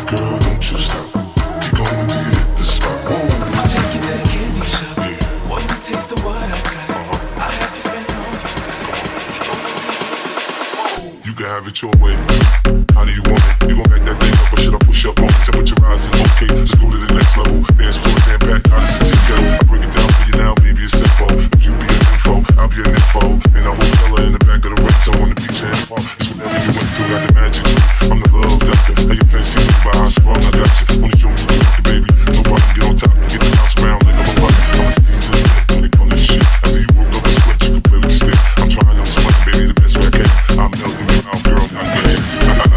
Girl, don't you stop. Keep going till you hit the spot. Whoa. I'll take you to the candy shop. Yeah. Boy, you taste the what I got. I'll have you spending all you got. You can have it your way. How do you want it? You gon' back that thing up or should I push up on it? Temperature rising, okay, let's go to the next level. Dance floor, damn back, how does it take I break it down for you now, baby, it's simple. If you be an info, I'll be an info. In a hotel or in the back of the rental on the beach and fall. It's whatever you went to, got the magic. I'm the love doctor. How your fans teach me about how strong I got you. Wanna show me you like it, baby? No problem, get on top to get the house around like I'm a rock. I'm a season when it comes to shit. After you woke up and sweat, you can play with the stick. I'm trying to explain, baby, the best way I can. I'm melting you out, girl, I get you.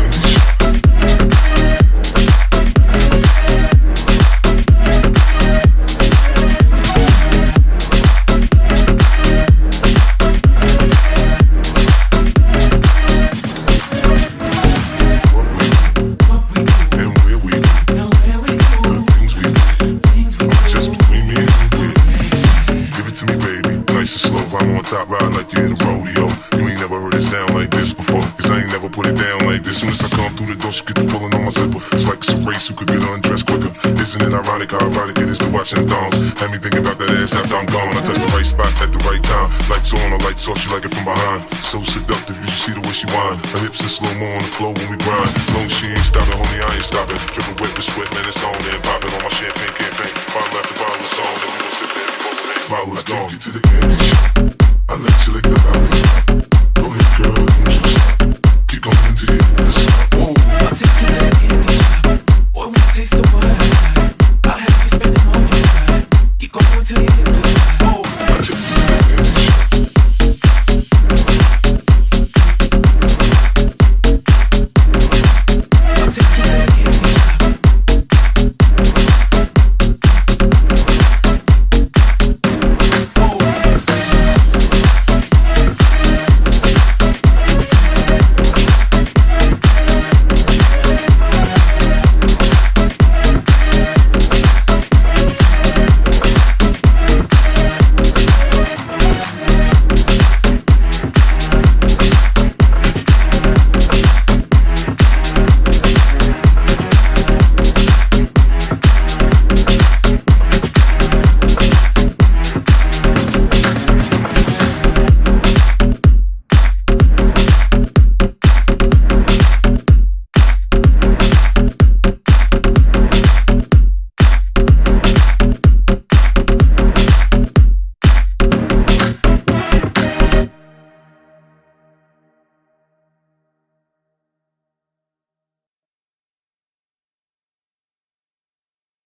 Top ride like you're in a rodeo. You ain't never heard it sound like this before, cause I ain't never put it down like this. Soon as I come through the door, she get the pulling on my zipper. It's like it's a race who could get undressed quicker. Isn't it ironic how erotic it is to watch them thongs? Had me thinking about that ass after I'm gone. I touch the right spot at the right time. Lights on or lights off, she like it from behind. So seductive, you should see the way she whine. Her hips are slow-mo on the floor when we grind. Long as she ain't stopping, homie, I ain't stopping. Dripping wet with sweat, man, it's on.